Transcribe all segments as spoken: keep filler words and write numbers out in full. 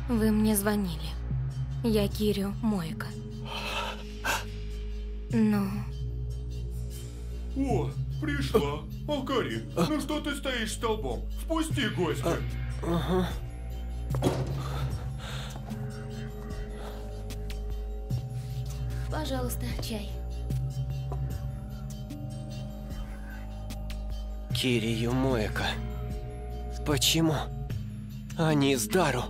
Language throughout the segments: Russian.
Вы мне звонили. Я Кирю Моэка. Ну... О, пришла. Окарин, ну что ты стоишь столбом? Впусти гостя. Ага. Пожалуйста, чай. Кирию Моэка. Почему? Они с Дару.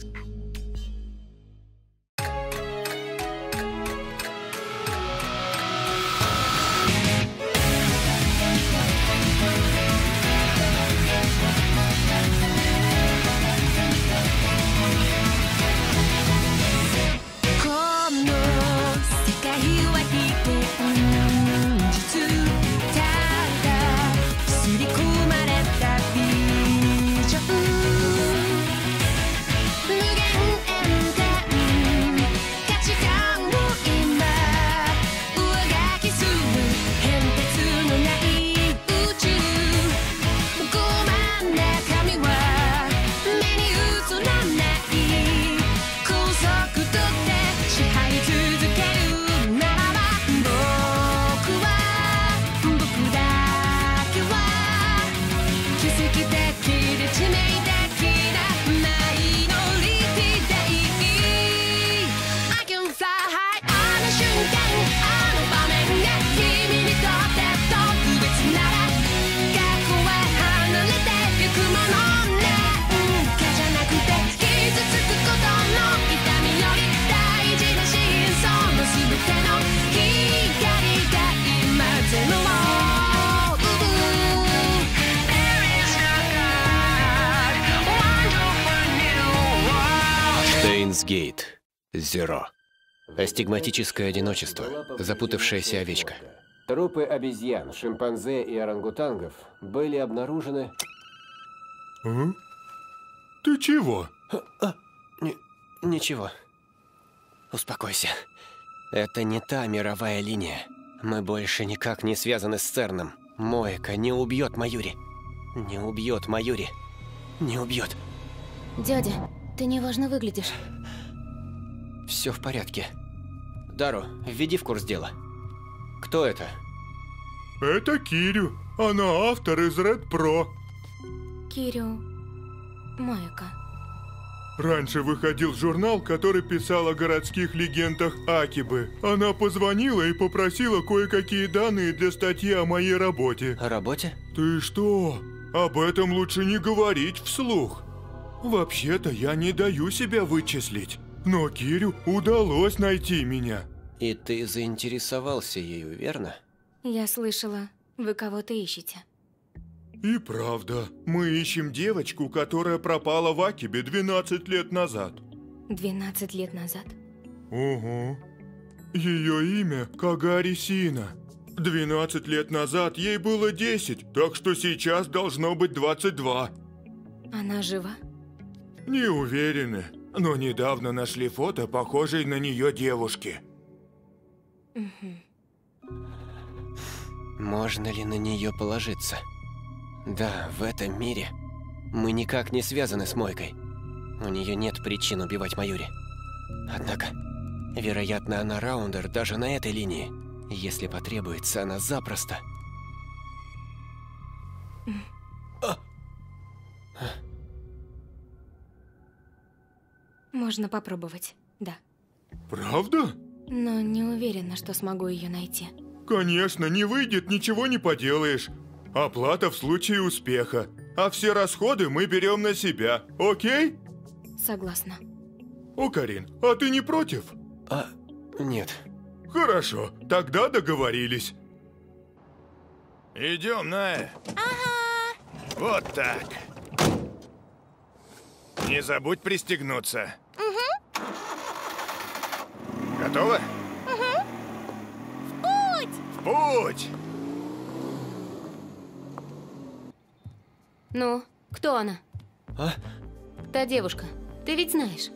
Штейнсгейт. Зеро. Астигматическое одиночество. Запутавшаяся овечка. Трупы обезьян, шимпанзе и орангутангов были обнаружены... А? Ты чего? А, а, ни, ничего. Успокойся. Это не та мировая линия. Мы больше никак не связаны с Церном. Моэка не убьет Маюри. Не убьет Маюри. Не убьет. Дядя, ты неважно выглядишь. Все в порядке. Дару, введи в курс дела. Кто это? Это Кирю. Она автор из Ред Про. Кирю Моэка. Раньше выходил журнал, который писал о городских легендах Акибы. Она позвонила и попросила кое-какие данные для статьи о моей работе. О работе? Ты что? Об этом лучше не говорить вслух. Вообще-то я не даю себя вычислить. Но Кирю удалось найти меня. И ты заинтересовался ею, верно? Я слышала, вы кого-то ищете. И правда, мы ищем девочку, которая пропала в Акибе двенадцать лет назад. двенадцать лет назад? Угу. Ее имя Кагари Сина. двенадцать лет назад ей было десять, так что сейчас должно быть двадцать два. Она жива? Не уверены, но недавно нашли фото похожей на нее девушки. Угу. Можно ли на нее положиться? Да, в этом мире мы никак не связаны с Моэкой. У нее нет причин убивать Маюри. Однако, вероятно, она раундер даже на этой линии. Если потребуется, она запросто... А! Можно попробовать, да. Правда? Но не уверена, что смогу ее найти. Конечно, не выйдет, ничего не поделаешь. Оплата в случае успеха. А все расходы мы берем на себя, окей? Согласна. Окарин, а ты не против? А, нет. Хорошо, тогда договорились. Идем, Ная. Ага. Вот так. Не забудь пристегнуться. Угу. Готова? Угу. В путь! В путь! Ну, кто она? А? Та девушка. Ты ведь знаешь?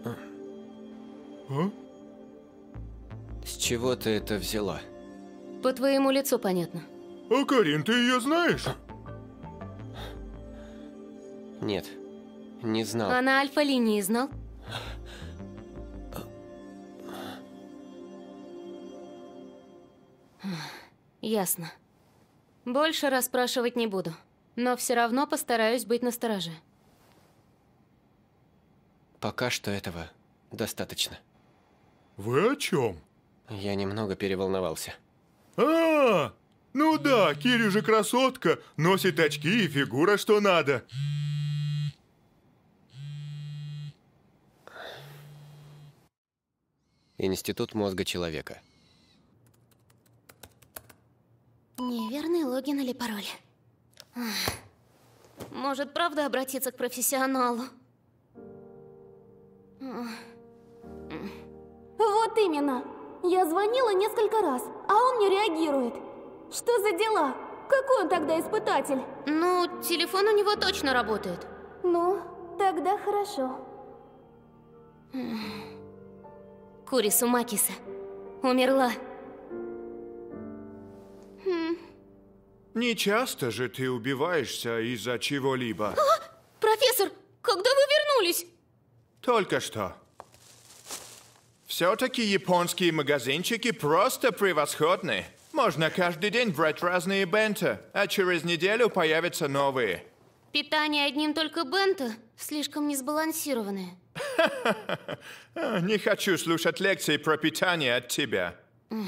А? С чего ты это взяла? По твоему лицу понятно. Окарин, ты ее знаешь? Нет, не знал. А на альфа-линии знал? Ясно. Больше расспрашивать не буду, но все равно постараюсь быть настороже. Пока что этого достаточно. Вы о чем? Я немного переволновался. А, ну да, Кири же красотка, носит очки и фигура что надо. Институт мозга человека. Неверный логин или пароль. Ах. Может, правда обратиться к профессионалу? Вот именно. Я звонила несколько раз, а он не реагирует. Что за дела? Какой он тогда испытатель? Ну, телефон у него точно работает. Ну, тогда хорошо. Курису Макиса умерла. Не часто же ты убиваешься из-за чего-либо. А, профессор, когда вы вернулись? Только что. Все-таки японские магазинчики просто превосходны. Можно каждый день брать разные бенто, а через неделю появятся новые. Питание одним только бенто слишком несбалансированное. Не хочу слушать лекции про питание от тебя.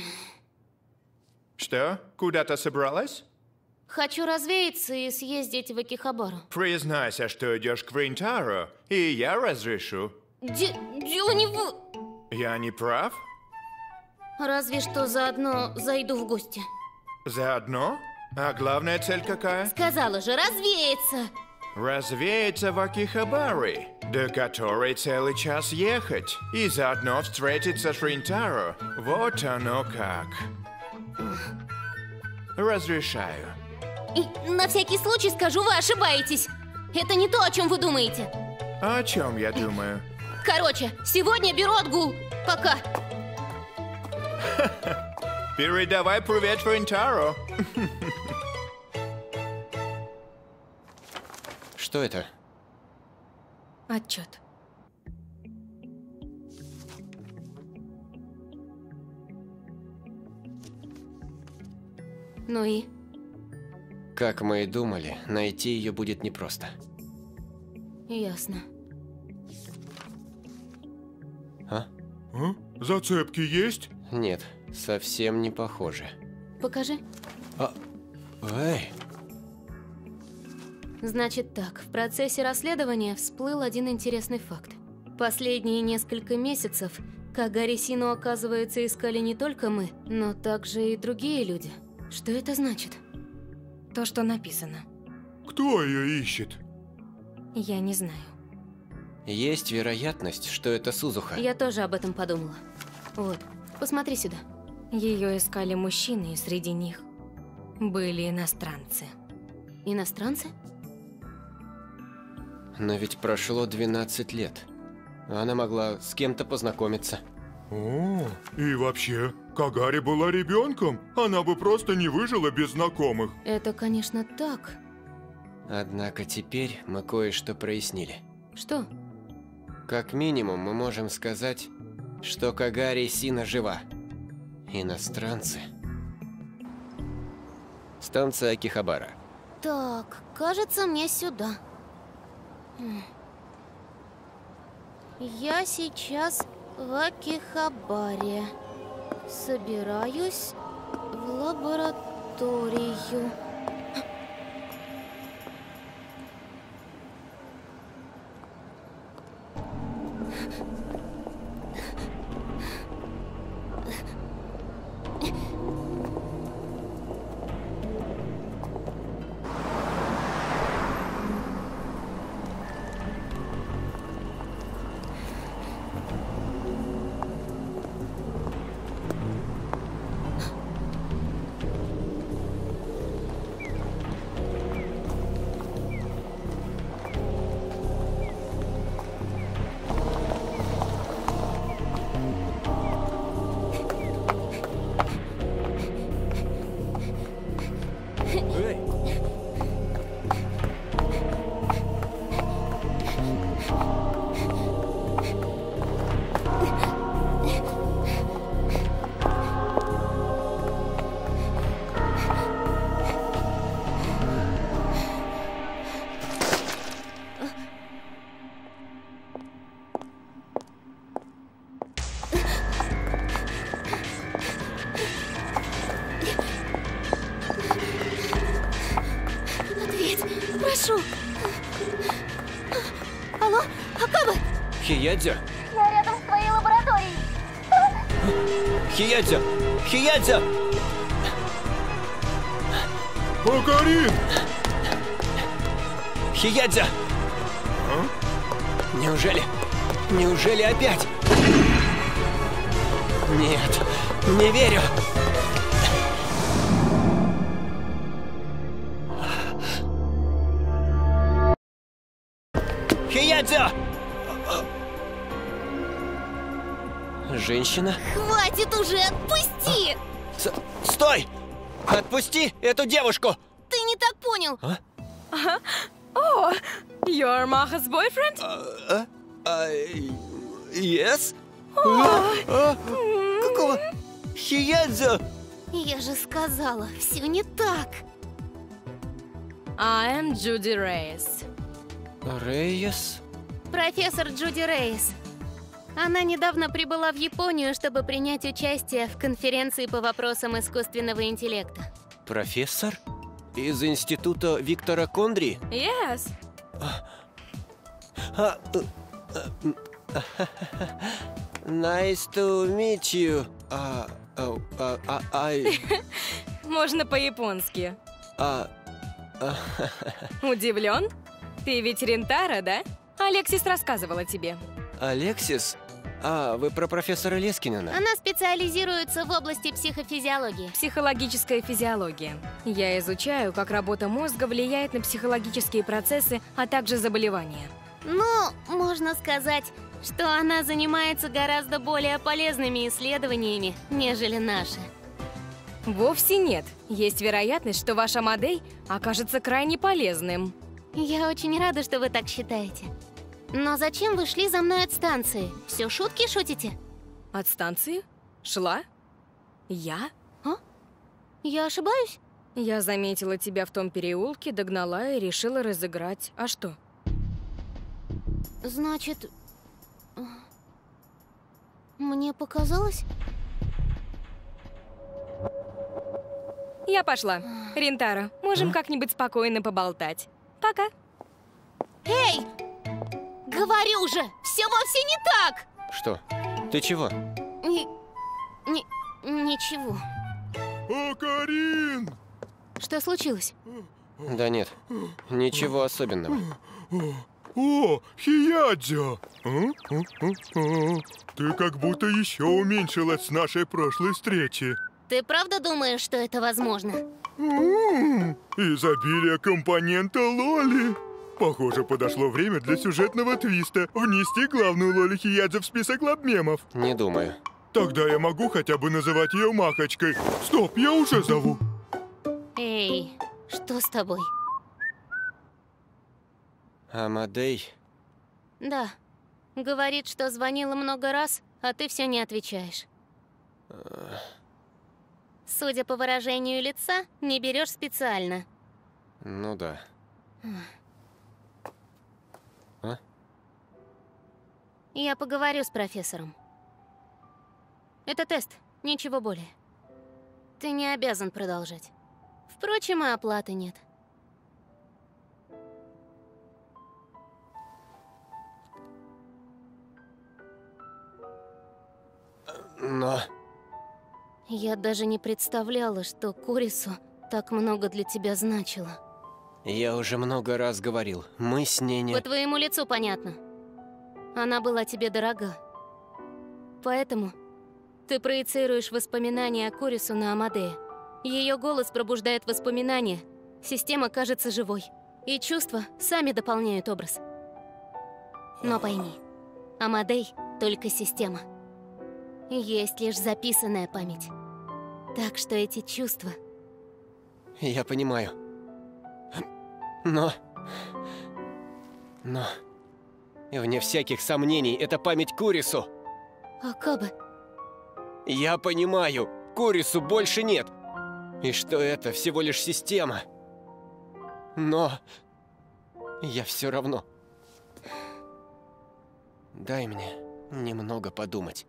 Что? Куда-то собралась? Хочу развеяться и съездить в Акихабару. Признайся, что идешь к Ринтаро, и я разрешу. Где, где у него? Я не прав? Разве что заодно зайду в гости. Заодно? А главная цель какая? Сказала же, развеяться. Развеяться в Акихабаре, до которой целый час ехать, и заодно встретиться с Ринтаро. Вот оно как. Разрешаю. И на всякий случай скажу, вы ошибаетесь. Это не то, о чем вы думаете. О чем я думаю? Короче, сегодня беру отгул. Пока. Передавай привет Ринтаро. Что это? Отчет. Ну и? Как мы и думали, найти ее будет непросто. Ясно. А? А? Зацепки есть? Нет, совсем не похоже. Покажи. А... Эй! Значит так, в процессе расследования всплыл один интересный факт. Последние несколько месяцев Кагари Сину, оказывается, искали не только мы, но также и другие люди. Что это значит? То, что написано. Кто ее ищет? Я не знаю. Есть вероятность, что это Сузуха. Я тоже об этом подумала. Вот, посмотри сюда. Ее искали мужчины, и среди них были иностранцы. Иностранцы? Но ведь прошло двенадцать лет. Она могла с кем-то познакомиться. О, и вообще, Кагари была ребенком. Она бы просто не выжила без знакомых. Это, конечно, так. Однако теперь мы кое-что прояснили. Что? Как минимум, мы можем сказать, что Кагари Сина жива. Иностранцы. Станция Акихабара. Так, кажется, мне сюда. Я сейчас в Акихабаре. Собираюсь в лабораторию. А? Акаба! Хиядзё! Я рядом с твоей лабораторией. Хиядзё! Хиядзё! Акарин! Хиядзё! А? Неужели? Неужели опять? Нет, не верю. Хиядзё! Женщина? Хватит уже, отпусти! С Стой! Отпусти эту девушку! Ты не так понял. А? О, you're Maha's boyfriend? А, а, yes? А, а, какого? Хиядзё! Я же сказала, все не так. I am Judy Reyes. Рейес? Профессор Джуди Рейс. Она недавно прибыла в Японию, чтобы принять участие в конференции по вопросам искусственного интеллекта. Профессор? Из института Виктора Кондри? Yes. А, э, э, Nice to meet you. А, а, а, а, ай, Можно по-японски. а, а, Удивлен? Ты ведь Рентара, да? Алексис рассказывала тебе. Алексис? А, вы про профессора Лескинена? Она специализируется в области психофизиологии. Психологическая физиология. Я изучаю, как работа мозга влияет на психологические процессы, а также заболевания. Ну, можно сказать, что она занимается гораздо более полезными исследованиями, нежели наши. Вовсе нет. Есть вероятность, что ваш Амадей окажется крайне полезным. Я очень рада, что вы так считаете. Но зачем вы шли за мной от станции? Все шутки шутите? От станции? Шла? Я? А? Я ошибаюсь? Я заметила тебя в том переулке, догнала и решила разыграть. А что? Значит, мне показалось? Я пошла. Рентара, можем как-нибудь спокойно поболтать. Пока. Эй! Говорю же, все вовсе не так! Что? Ты чего? Ни... ни... ничего. Акарин! Что случилось? Да нет, ничего особенного. О, Хиядзё! А? А, а, а. Ты как будто еще уменьшилась с нашей прошлой встречи. Ты правда думаешь, что это возможно? М-м, изобилие компонента Лоли. Похоже, подошло время для сюжетного твиста. Внести главную Лоли Хиядзё в список лабмемов. Не думаю. Тогда я могу хотя бы называть ее Махочкой. Стоп, я уже зову. Эй, что с тобой? Амадей? Да. Говорит, что звонила много раз, а ты все не отвечаешь. Судя по выражению лица, не берешь специально. Ну да. А? Я поговорю с профессором. Это тест, ничего более. Ты не обязан продолжать. Впрочем, и оплаты нет. Но... Я даже не представляла, что Курису так много для тебя значило. Я уже много раз говорил, мы с ней не... По твоему лицу понятно. Она была тебе дорога. Поэтому ты проецируешь воспоминания о Курису на Амадея. Ее голос пробуждает воспоминания, система кажется живой. И чувства сами дополняют образ. Но пойми, Амадей — только система. Есть лишь записанная память. Так что эти чувства... Я понимаю. Но... Но... Вне всяких сомнений, это память Курису. Акаба... Я понимаю, Курису больше нет. И что это всего лишь система. Но... Я все равно... Дай мне немного подумать.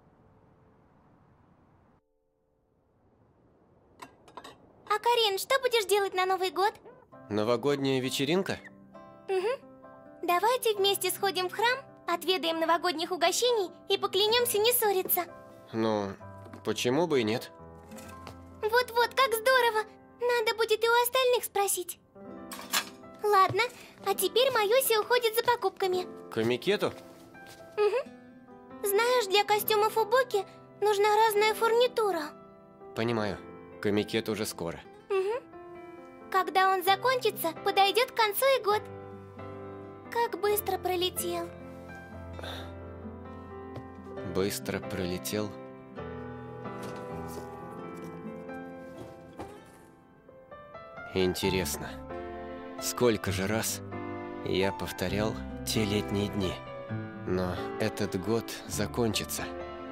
А, Карин, что будешь делать на Новый год? Новогодняя вечеринка? Угу. Давайте вместе сходим в храм, отведаем новогодних угощений и поклянемся не ссориться. Ну, почему бы и нет? Вот-вот, как здорово! Надо будет и у остальных спросить. Ладно, а теперь Майоси уходит за покупками. К Микету? Угу. Знаешь, для костюмов Убоки нужна разная фурнитура. Понимаю. К Микету уже скоро. Угу. Когда он закончится, подойдет к концу и год. Как быстро пролетел. Быстро пролетел. Интересно, сколько же раз я повторял те летние дни, но этот год закончится.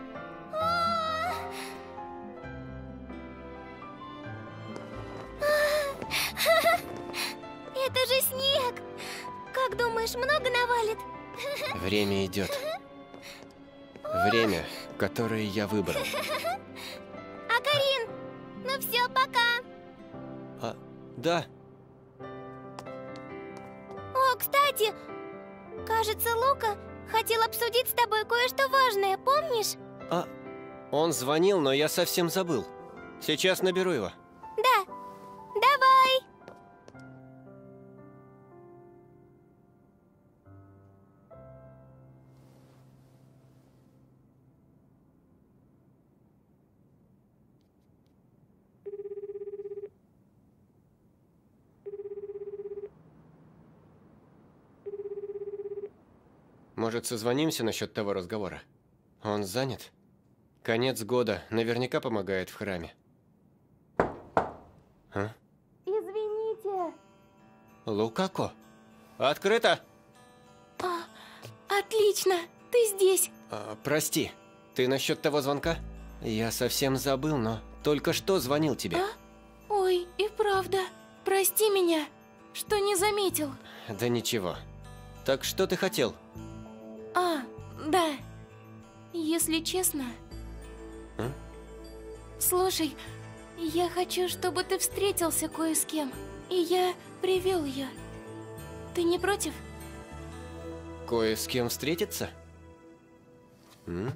Это же снег! Как думаешь, много навалит? Время идет. Время, которое я выбрал. А Карин? Ну все, пока. А, да. О, кстати, кажется, Лука хотел обсудить с тобой кое-что важное, помнишь? А, он звонил, но я совсем забыл. Сейчас наберу его. Да, давай. Может, созвонимся насчет того разговора? Он занят? Конец года, наверняка помогает в храме. А? Извините. Лукако? Открыто! А, отлично, ты здесь. А, прости, ты насчет того звонка? Я совсем забыл, но только что звонил тебе. А? Ой, и правда. Прости меня, что не заметил. Да ничего. Так что ты хотел? А, да. Если честно... А? Слушай, я хочу, чтобы ты встретился кое с кем. И я привел ее. Ты не против? Кое с кем встретиться? М?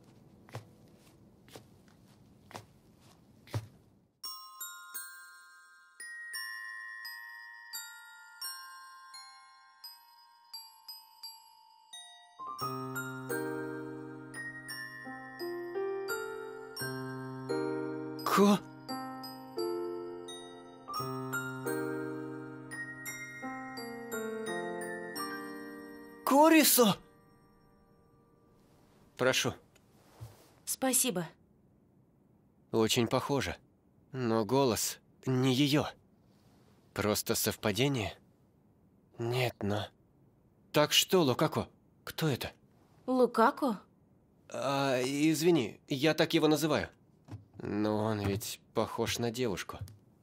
Ко... Корисо! Прошу. Спасибо. Очень похоже. Но голос не ее. Просто совпадение? Нет, но... Так что, Лукако? Кто это? Лукако? А, извини, я так его называю. Но он ведь похож на девушку.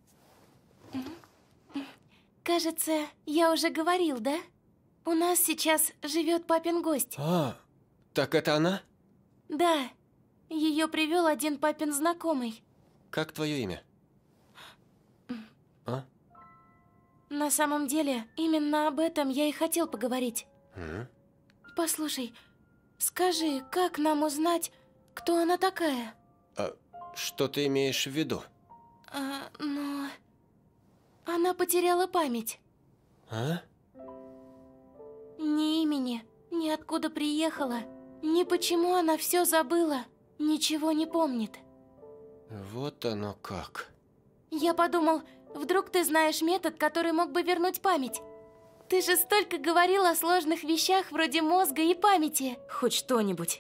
Кажется, я уже говорил, да? У нас сейчас живет папин гость. А, так это она? Да, ее привел один папин знакомый. Как твое имя? А? На самом деле, именно об этом я и хотел поговорить. М? Послушай, скажи, как нам узнать, кто она такая? А что ты имеешь в виду? А, но... Она потеряла память. А? Ни имени, ни откуда приехала, ни почему она все забыла, ничего не помнит. Вот оно как. Я подумал, вдруг ты знаешь метод, который мог бы вернуть память. Ты же столько говорил о сложных вещах вроде мозга и памяти. Хоть что-нибудь.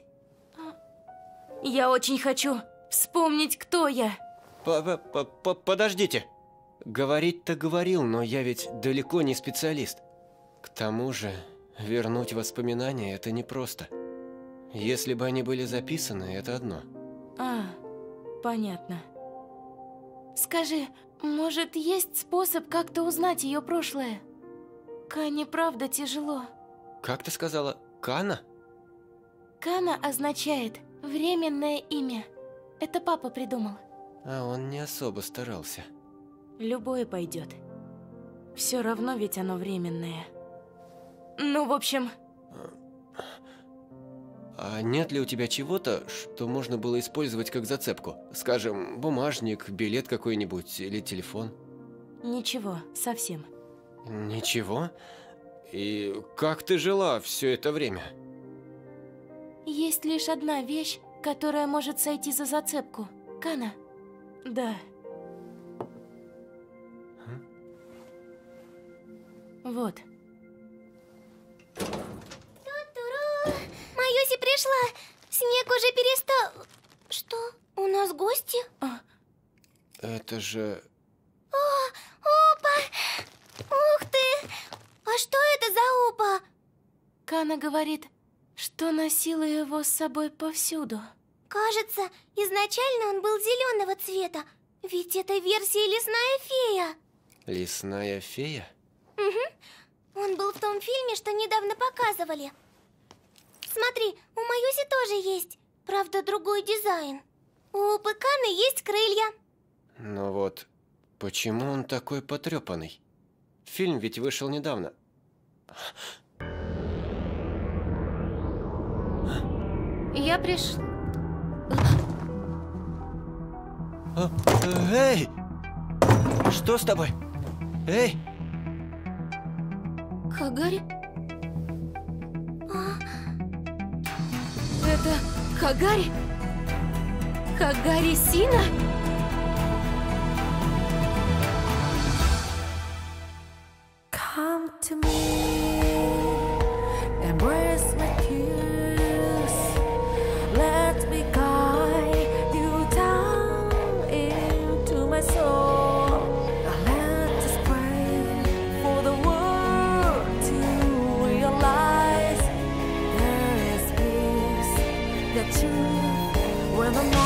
Я очень хочу вспомнить, кто я. Подождите. Говорить-то говорил, но я ведь далеко не специалист. К тому же, вернуть воспоминания – это непросто. Если бы они были записаны, это одно. А, понятно. Скажи, может, есть способ как-то узнать ее прошлое? Кане правда тяжело. Как ты сказала, Кана? Кана означает временное имя. Это папа придумал. А он не особо старался. Любое пойдет. Все равно ведь оно временное. Ну, в общем... А нет ли у тебя чего-то, что можно было использовать как зацепку? Скажем, бумажник, билет какой-нибудь или телефон? Ничего, совсем. Ничего? И как ты жила все это время? Есть лишь одна вещь, которая может сойти за зацепку. Кана? Да. Хм? Вот. Ту-туру! Маюси пришла! Снег уже перестал... Что? У нас гости? А. Это же... О, опа! Ух ты! А что это за опа? Кана говорит, что носила его с собой повсюду. Кажется, изначально он был зеленого цвета. Ведь это версия лесная фея. Лесная фея? Угу. Он был в том фильме, что недавно показывали. Смотри, у Маюси тоже есть. Правда, другой дизайн. У Пыканы есть крылья. Ну вот, почему он такой потрепанный? Фильм ведь вышел недавно. Я приш... А, эй! Что с тобой? Эй! Хагари? А... Это Хагари? Хагари Сина? Come to me, embrace my kiss, let me guide you down into my soul. Now let us pray for the world to realize there is peace, the truth, when the